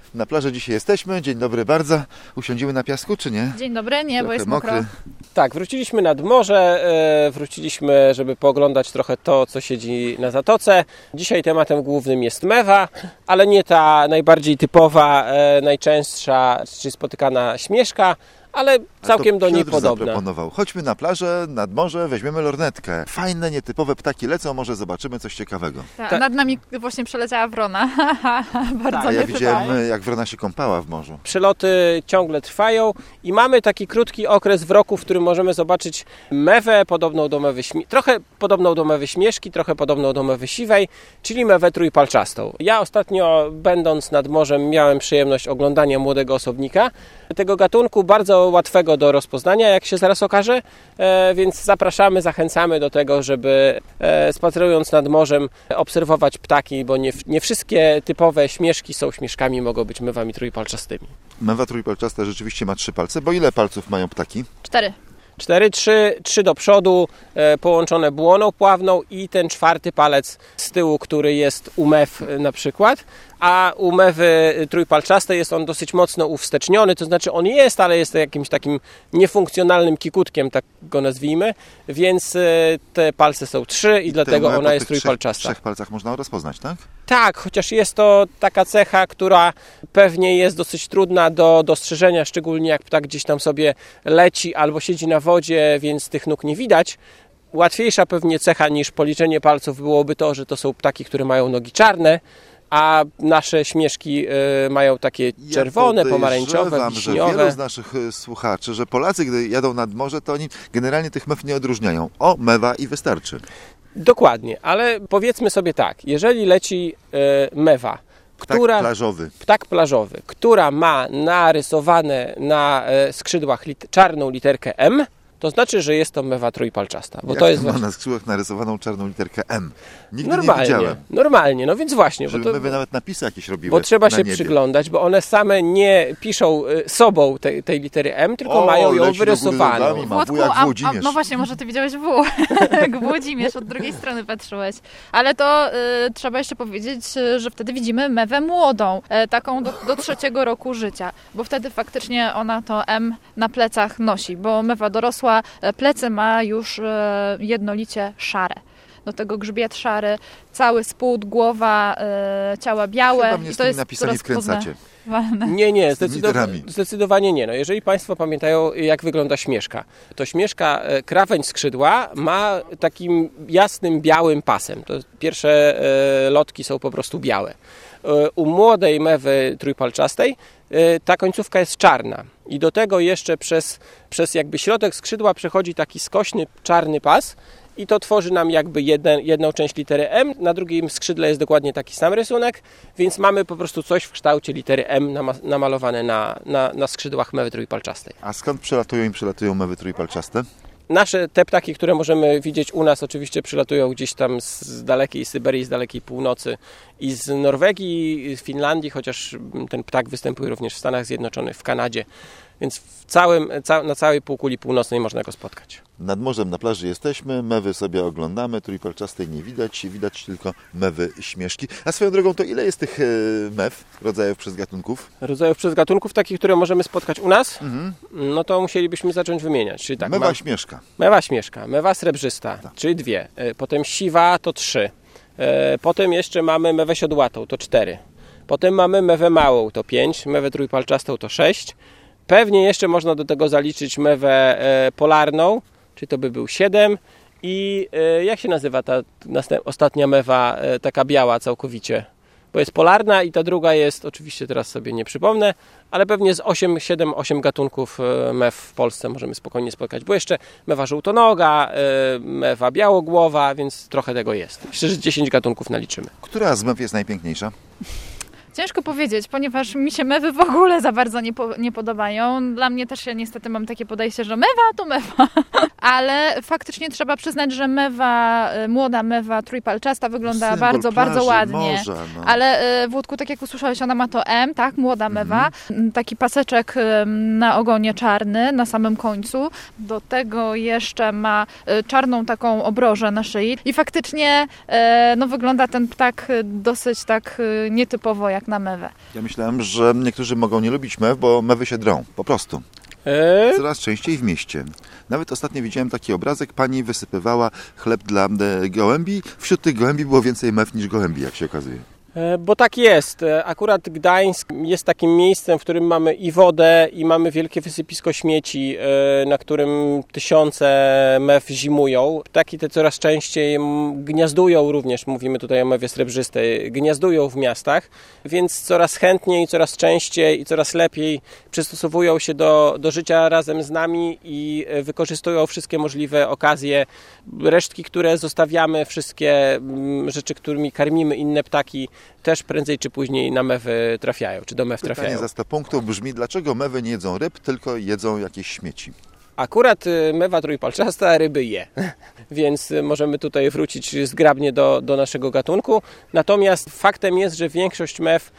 Na plaży dzisiaj jesteśmy. Dzień dobry bardzo. Usiądziemy na piasku, czy nie? Dzień dobry, nie, bo jest mokro. Tak, wróciliśmy nad morze, wróciliśmy, żeby pooglądać trochę to, co siedzi na zatoce. Dzisiaj tematem głównym jest mewa, ale nie ta najbardziej typowa, najczęstsza, czy spotykana śmieszka, ale całkiem do niej podobna. Zaproponował. Chodźmy na plażę, nad morze, weźmiemy lornetkę. Fajne, nietypowe ptaki lecą, może zobaczymy coś ciekawego. Tak. Nad nami właśnie przeleciała wrona. Bardzo tak, ja widziałem, jak wrona się kąpała w morzu. Przeloty ciągle trwają i mamy taki krótki okres w roku, w którym możemy zobaczyć mewę podobną do mewy trochę podobną do mewy śmieszki, trochę podobną do mewy siwej, czyli mewę trójpalczastą. Ja ostatnio, będąc nad morzem, miałem przyjemność oglądania młodego osobnika tego gatunku, bardzo łatwego do rozpoznania, jak się zaraz okaże, więc zapraszamy, zachęcamy do tego, żeby spacerując nad morzem obserwować ptaki, bo nie wszystkie typowe śmieszki są śmieszkami, mogą być mewami trójpalczastymi. Mewa trójpalczasta rzeczywiście ma 3 palce, bo ile palców mają ptaki? 4. 3 do przodu, połączone błoną pławną i ten 4. palec z tyłu, który jest u mew na przykład. A u mewy trójpalczastej jest on dosyć mocno uwsteczniony, to znaczy on jest, ale jest jakimś takim niefunkcjonalnym kikutkiem, tak go nazwijmy, więc te palce są 3 i dlatego ona jest trójpalczasta. 3 palcach można rozpoznać, tak? Tak, chociaż jest to taka cecha, która pewnie jest dosyć trudna do dostrzeżenia, szczególnie jak ptak gdzieś tam sobie leci albo siedzi na wodzie, więc tych nóg nie widać. Łatwiejsza pewnie cecha niż policzenie palców byłoby to, że to są ptaki, które mają nogi czarne, a nasze śmieszki mają takie czerwone, pomarańczowe, wiśniowe. Że wielu z naszych słuchaczy, że Polacy, gdy jadą nad morze, to oni generalnie tych mew nie odróżniają. O, mewa i wystarczy. Dokładnie, ale powiedzmy sobie tak, jeżeli leci mewa, ptak plażowy, która ma narysowane na skrzydłach czarną literkę M, to znaczy, że jest to mewa trójpalczasta. Bo jak to jest ma na skrzydłach narysowaną czarną literkę M? Nigdy normalnie, nie widziałem. Normalnie, no więc właśnie. Żeby mewy nawet napisy jakieś robiły. Bo trzeba się niebie przyglądać, bo one same nie piszą sobą tej litery M, tylko mają ją wyrysowaną. Włodku, no właśnie, może ty widziałeś W, jak Włodzimierz, od drugiej strony patrzyłeś. Ale to trzeba jeszcze powiedzieć, że wtedy widzimy mewę młodą, taką do 3. roku życia, bo wtedy faktycznie ona to M na plecach nosi, bo mewa dorosła plecy ma już jednolicie szare. Do tego grzbiet szary, cały spód, głowa, ciała białe. Chyba mnie z tymi napisami wkręcacie. Nie, zdecydowanie nie. No, jeżeli Państwo pamiętają, jak wygląda śmieszka, to śmieszka, krawędź skrzydła ma takim jasnym, białym pasem. To pierwsze lotki są po prostu białe. U młodej mewy trójpalczastej ta końcówka jest czarna i do tego jeszcze przez jakby środek skrzydła przechodzi taki skośny, czarny pas i to tworzy nam jakby jedną część litery M, na drugim skrzydle jest dokładnie taki sam rysunek, więc mamy po prostu coś w kształcie litery M namalowane na skrzydłach mewy trójpalczastej. A skąd przylatują mewy trójpalczaste? Te ptaki, które możemy widzieć u nas, oczywiście przylatują gdzieś tam z dalekiej Syberii, z dalekiej północy i z Norwegii, z Finlandii, chociaż ten ptak występuje również w Stanach Zjednoczonych, w Kanadzie, więc na całej półkuli północnej można go spotkać. Nad morzem na plaży jesteśmy, mewy sobie oglądamy, trójpalczastej nie widać, widać tylko mewy śmieszki. A swoją drogą, to ile jest tych mew, rodzajów przez gatunków? Rodzajów przez gatunków, takich, które możemy spotkać u nas, no to musielibyśmy zacząć wymieniać. Czyli tak, mewa śmieszka. Mewa śmieszka, mewa srebrzysta, tak. Czyli 2. Potem siwa to 3. Potem jeszcze mamy mewę siodłatą, to 4. Potem mamy mewę małą, to 5. Mewę trójpalczastą to 6. Pewnie jeszcze można do tego zaliczyć mewę polarną, czyli to by był 7. I jak się nazywa ta ostatnia mewa, taka biała całkowicie? Bo jest polarna i ta druga jest, oczywiście teraz sobie nie przypomnę, ale pewnie z 8 gatunków mew w Polsce możemy spokojnie spotkać, bo jeszcze mewa żółtonoga, mewa białogłowa, więc trochę tego jest. Myślę, że 10 gatunków naliczymy. Która z mew jest najpiękniejsza? Ciężko powiedzieć, ponieważ mi się mewy w ogóle za bardzo nie podobają. Dla mnie też ja niestety mam takie podejście, że mewa to mewa. Ale faktycznie trzeba przyznać, że młoda mewa trójpalczasta wygląda bardzo, bardzo ładnie. Morza, no. Ale Włodku, tak jak usłyszałeś, ona ma to M, tak? Młoda mewa. Taki paseczek na ogonie czarny, na samym końcu. Do tego jeszcze ma czarną taką obrożę na szyi. I faktycznie wygląda ten ptak dosyć tak nietypowo jak na mewę. Ja myślałem, że niektórzy mogą nie lubić mew, bo mewy się drą, po prostu. Coraz częściej w mieście. Nawet ostatnio widziałem taki obrazek, pani wysypywała chleb dla gołębi. Wśród tych gołębi było więcej mew niż gołębi, jak się okazuje. Bo tak jest. Akurat Gdańsk jest takim miejscem, w którym mamy i wodę, i mamy wielkie wysypisko śmieci, na którym tysiące mew zimują. Ptaki te coraz częściej gniazdują również, mówimy tutaj o mewie srebrzystej, gniazdują w miastach, więc coraz chętniej, coraz częściej i coraz lepiej przystosowują się do życia razem z nami i wykorzystują wszystkie możliwe okazje. Resztki, które zostawiamy, wszystkie rzeczy, którymi karmimy inne ptaki, też prędzej czy później na mewy trafiają, czy do mew trafiają. Pytanie za 100 punktów brzmi, dlaczego mewy nie jedzą ryb, tylko jedzą jakieś śmieci? Akurat mewa trójpalczasta ryby je, więc możemy tutaj wrócić zgrabnie do naszego gatunku. Natomiast faktem jest, że większość mew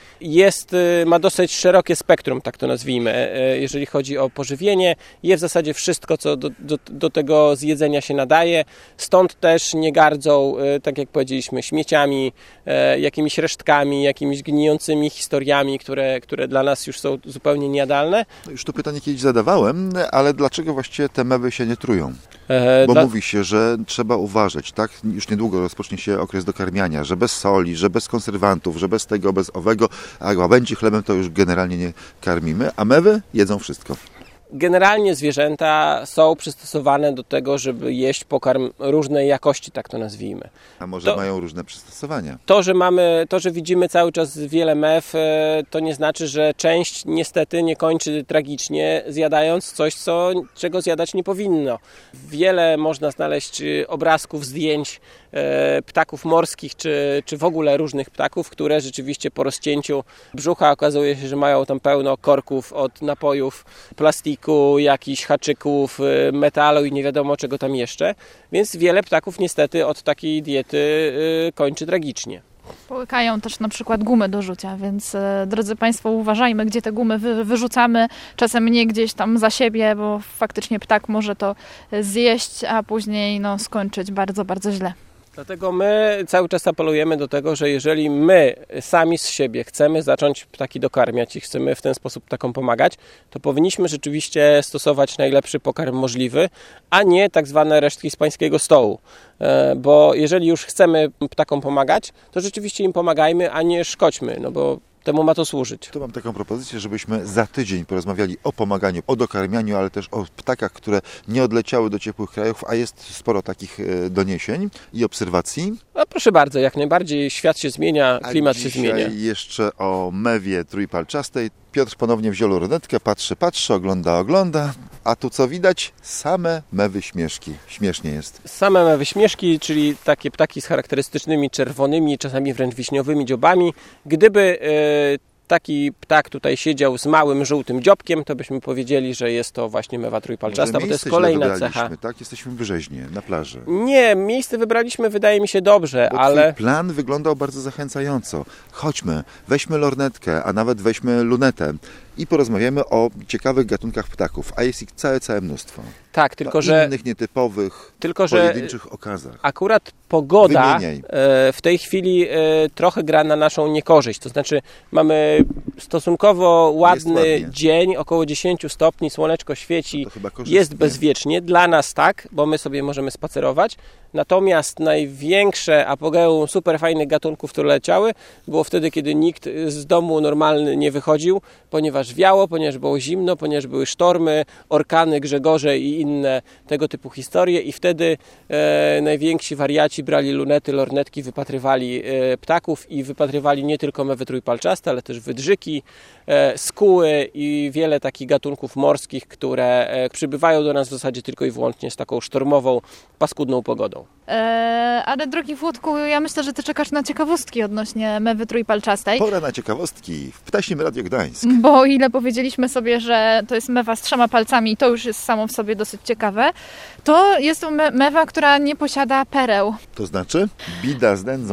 ma dosyć szerokie spektrum, tak to nazwijmy, jeżeli chodzi o pożywienie. Je w zasadzie wszystko, co do tego zjedzenia się nadaje. Stąd też nie gardzą, tak jak powiedzieliśmy, śmieciami, jakimiś resztkami, jakimiś gnijącymi historiami, które dla nas już są zupełnie niejadalne. No już to pytanie kiedyś zadawałem, ale dlaczego właściwie te mewy się nie trują? Bo mówi się, że trzeba uważać, tak? Już niedługo rozpocznie się okres dokarmiania, że bez soli, że bez konserwantów, że bez tego, bez owego, a łabędzi chlebem to już generalnie nie karmimy, a mewy jedzą wszystko. Generalnie zwierzęta są przystosowane do tego, żeby jeść pokarm różnej jakości, tak to nazwijmy. A może mają różne przystosowania? To, że widzimy cały czas wiele mew, to nie znaczy, że część niestety nie kończy tragicznie, zjadając coś, czego zjadać nie powinno. Wiele można znaleźć obrazków, zdjęć ptaków morskich, czy w ogóle różnych ptaków, które rzeczywiście po rozcięciu brzucha okazuje się, że mają tam pełno korków od napojów, plastiku, jakichś haczyków, metalu i nie wiadomo czego tam jeszcze. Więc wiele ptaków niestety od takiej diety kończy tragicznie. Połykają też na przykład gumy do rzucia, więc drodzy Państwo, uważajmy, gdzie te gumy wyrzucamy, czasem nie gdzieś tam za siebie, bo faktycznie ptak może to zjeść, a później skończyć bardzo, bardzo źle. Dlatego my cały czas apelujemy do tego, że jeżeli my sami z siebie chcemy zacząć ptaki dokarmiać i chcemy w ten sposób ptakom pomagać, to powinniśmy rzeczywiście stosować najlepszy pokarm możliwy, a nie tak zwane resztki z pańskiego stołu. Bo jeżeli już chcemy ptakom pomagać, to rzeczywiście im pomagajmy, a nie szkodźmy, bo temu ma to służyć. Tu mam taką propozycję, żebyśmy za tydzień porozmawiali o pomaganiu, o dokarmianiu, ale też o ptakach, które nie odleciały do ciepłych krajów, a jest sporo takich doniesień i obserwacji. No proszę bardzo, jak najbardziej świat się zmienia, klimat się zmienia. A dzisiaj jeszcze o mewie trójpalczastej. Piotr ponownie wziął lornetkę, patrzy, ogląda, a tu co widać? Same mewy śmieszki. Śmiesznie jest. Same mewy śmieszki, czyli takie ptaki z charakterystycznymi czerwonymi, czasami wręcz wiśniowymi dziobami. Gdyby taki ptak tutaj siedział z małym, żółtym dziobkiem, to byśmy powiedzieli, że jest to właśnie mewa trójpalczasta, bo to jest kolejna cecha. Tak? Jesteśmy w Brzeźnie, na plaży. Nie, miejsce wybraliśmy, wydaje mi się, dobrze, bo ale... Twój plan wyglądał bardzo zachęcająco. Chodźmy, weźmy lornetkę, a nawet weźmy lunetę i porozmawiamy o ciekawych gatunkach ptaków, a jest ich całe mnóstwo. Tak, tylko że... innych, nietypowych, pojedynczych okazach. Akurat pogoda Wymieniaj. w tej chwili trochę gra na naszą niekorzyść. To znaczy mamy stosunkowo ładny dzień, około 10 stopni, słoneczko świeci, jest bezwiecznie. Dla nas tak, bo my sobie możemy spacerować. Natomiast największe apogeum super fajnych gatunków, które leciały, było wtedy, kiedy nikt z domu normalny nie wychodził, ponieważ wiało, ponieważ było zimno, ponieważ były sztormy, orkany, Grzegorze i inne tego typu historie i wtedy najwięksi wariaci brali lunety, lornetki, wypatrywali ptaków i wypatrywali nie tylko mewy trójpalczaste, ale też wydrzyki, skuły i wiele takich gatunków morskich, które przybywają do nas w zasadzie tylko i wyłącznie z taką sztormową, paskudną pogodą. Ale drogi Włodku, ja myślę, że Ty czekasz na ciekawostki odnośnie mewy trójpalczastej. Pora na ciekawostki w Ptasim Radio Gdańsk. Bo o ile powiedzieliśmy sobie, że to jest mewa z 3 palcami, to już jest samo w sobie dosyć ciekawe, to jest to mewa, która nie posiada pereł. To znaczy bida z nędzą.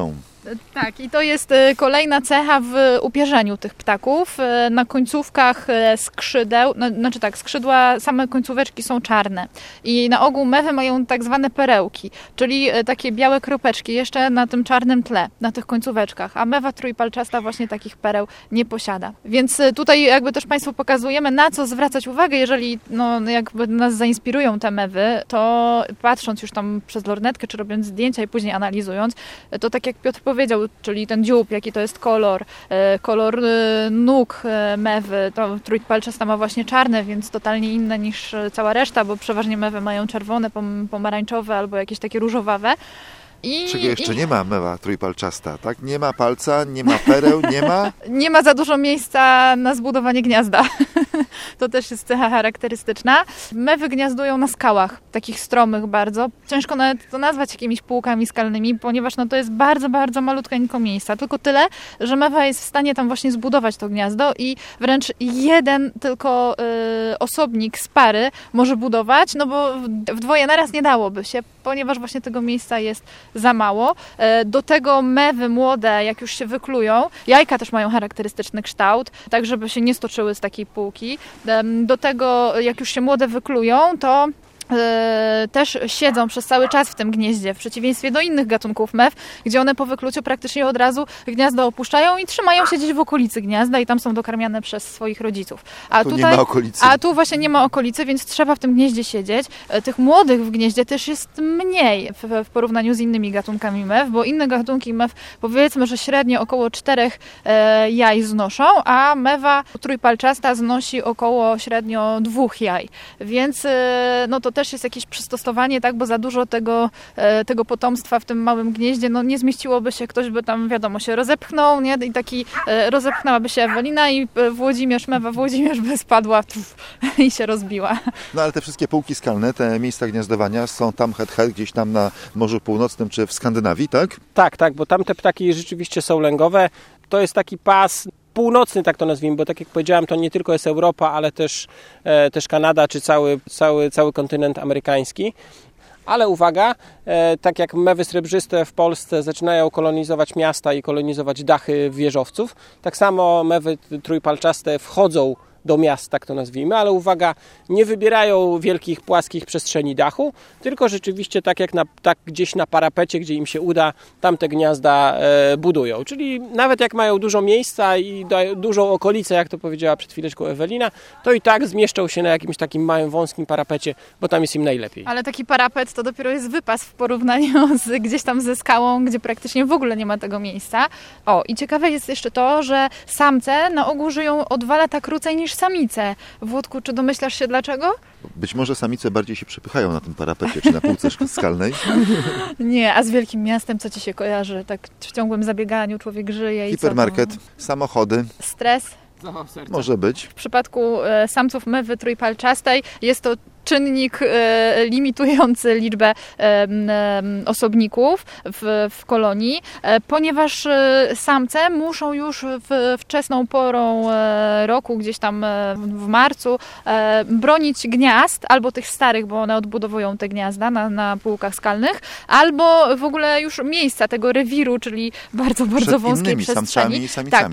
Tak, i to jest kolejna cecha w upierzeniu tych ptaków. Na końcówkach skrzydeł, skrzydła, same końcóweczki są czarne. I na ogół mewy mają tak zwane perełki, czyli takie białe kropeczki jeszcze na tym czarnym tle, na tych końcóweczkach. A mewa trójpalczasta właśnie takich pereł nie posiada. Więc tutaj jakby też Państwu pokazujemy, na co zwracać uwagę, jeżeli jakby nas zainspirują te mewy, to patrząc już tam przez lornetkę, czy robiąc zdjęcia i później analizując, to tak jak Piotr powiedział, czyli ten dziób, jaki to jest kolor nóg mewy, to trójpalczasta ma właśnie czarne, więc totalnie inne niż cała reszta, bo przeważnie mewy mają czerwone, pomarańczowe albo jakieś takie różowawe. Czego jeszcze nie ma mewa trójpalczasta, tak? Nie ma palca, nie ma pereł, nie ma... Nie ma za dużo miejsca na zbudowanie gniazda. To też jest cecha charakterystyczna. Mewy gniazdują na skałach, takich stromych bardzo. Ciężko nawet to nazwać jakimiś półkami skalnymi, ponieważ to jest bardzo, bardzo malutkeńko miejsca. Tylko tyle, że mewa jest w stanie tam właśnie zbudować to gniazdo i wręcz jeden tylko osobnik z pary może budować, bo w dwoje naraz nie dałoby się, ponieważ właśnie tego miejsca jest za mało. Do tego mewy młode, jak już się wyklują, jajka też mają charakterystyczny kształt, tak żeby się nie stoczyły z takiej półki. Do tego, jak już się młode wyklują, to też siedzą przez cały czas w tym gnieździe, w przeciwieństwie do innych gatunków mew, gdzie one po wykluciu praktycznie od razu gniazdo opuszczają i trzymają się gdzieś w okolicy gniazda i tam są dokarmiane przez swoich rodziców. Nie ma okolicy. A tu właśnie nie ma okolicy, więc trzeba w tym gnieździe siedzieć. Tych młodych w gnieździe też jest mniej w porównaniu z innymi gatunkami mew, bo inne gatunki mew powiedzmy, że średnio około 4 jaj znoszą, a mewa trójpalczasta znosi około średnio 2 jaj. Więc to też jest jakieś przystosowanie, tak, bo za dużo tego potomstwa w tym małym gnieździe, nie zmieściłoby się, ktoś by tam, wiadomo, się rozepchnął, nie? I taki rozepchnęłaby się Ewelina i mewa Włodzimierz by spadła i się rozbiła. Ale te wszystkie półki skalne, te miejsca gniazdowania są tam gdzieś tam na Morzu Północnym czy w Skandynawii, tak? Tak, bo tam te ptaki rzeczywiście są lęgowe. To jest taki pas północny, tak to nazwijmy, bo tak jak powiedziałem, to nie tylko jest Europa, ale też Kanada, czy cały kontynent amerykański. Ale uwaga, tak jak mewy srebrzyste w Polsce zaczynają kolonizować miasta i kolonizować dachy wieżowców, tak samo mewy trójpalczaste wchodzą do miast, tak to nazwijmy, ale uwaga, nie wybierają wielkich, płaskich przestrzeni dachu, tylko rzeczywiście tak gdzieś na parapecie, gdzie im się uda, tam te gniazda budują. Czyli nawet jak mają dużo miejsca i dużą okolicę, jak to powiedziała przed chwileczką Ewelina, to i tak zmieszczą się na jakimś takim małym, wąskim parapecie, bo tam jest im najlepiej. Ale taki parapet to dopiero jest wypas w porównaniu gdzieś tam ze skałą, gdzie praktycznie w ogóle nie ma tego miejsca. I ciekawe jest jeszcze to, że samce na ogół żyją o 2 lata krócej niż samice. Włodku, czy domyślasz się dlaczego? Być może samice bardziej się przepychają na tym parapecie, czy na półce skalnej. Nie, a z wielkim miastem co ci się kojarzy? Tak w ciągłym zabieganiu człowiek żyje i hipermarket, samochody. Stres. Może być. W przypadku samców mewy trójpalczastej jest to czynnik limitujący liczbę osobników w kolonii, ponieważ samce muszą już wczesną porą roku, gdzieś tam w marcu, bronić gniazd, albo tych starych, bo one odbudowują te gniazda na półkach skalnych, albo w ogóle już miejsca tego rewiru, czyli bardzo, bardzo wąskiej przestrzeni.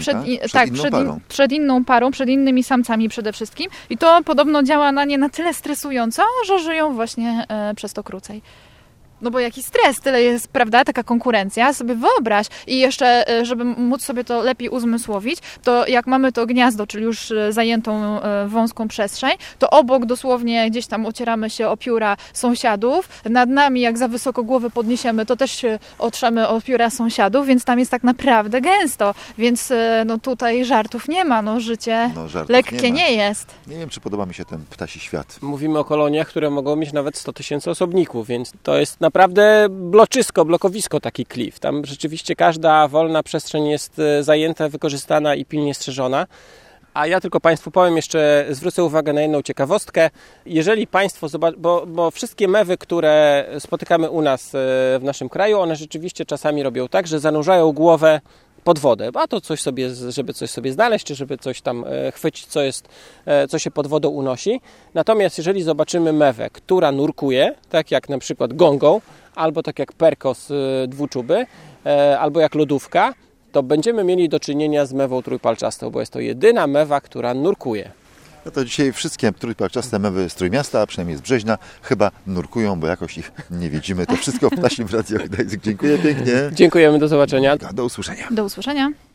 Przed inną parą, przed innymi samcami przede wszystkim. I to podobno działa na nie na tyle stresująco, że żyją właśnie przez to krócej. Bo jaki stres, tyle jest, prawda, taka konkurencja, sobie wyobraź. I jeszcze, żeby móc sobie to lepiej uzmysłowić, to jak mamy to gniazdo, czyli już zajętą wąską przestrzeń, to obok dosłownie gdzieś tam ocieramy się o pióra sąsiadów. Nad nami, jak za wysoko głowę podniesiemy, to też się otrzemy o pióra sąsiadów, więc tam jest tak naprawdę gęsto. Więc tutaj żartów nie ma, życie lekkie nie jest. Nie wiem, czy podoba mi się ten ptasi świat. Mówimy o koloniach, które mogą mieć nawet 100 000 osobników, więc to jest naprawdę blokowisko taki klif. Tam rzeczywiście każda wolna przestrzeń jest zajęta, wykorzystana i pilnie strzeżona. A ja tylko Państwu powiem jeszcze, zwrócę uwagę na jedną ciekawostkę. Jeżeli Państwo bo wszystkie mewy, które spotykamy u nas w naszym kraju, one rzeczywiście czasami robią tak, że zanurzają głowę pod wodę, a to coś sobie, żeby coś sobie znaleźć, czy żeby coś tam chwycić, co się pod wodą unosi. Natomiast jeżeli zobaczymy mewę, która nurkuje, tak jak na przykład gongą, albo tak jak perkos dwuczuby, albo jak lodówka, to będziemy mieli do czynienia z mewą trójpalczastą, bo jest to jedyna mewa, która nurkuje. No to dzisiaj wszystkie trójpalczaste mewy z Trójmiasta, a przynajmniej z Brzeźna, chyba nurkują, bo jakoś ich nie widzimy. To wszystko w Ptasim Radiu Gdańsk. Dziękuję pięknie. Dziękujemy, do zobaczenia. Do usłyszenia. Do usłyszenia.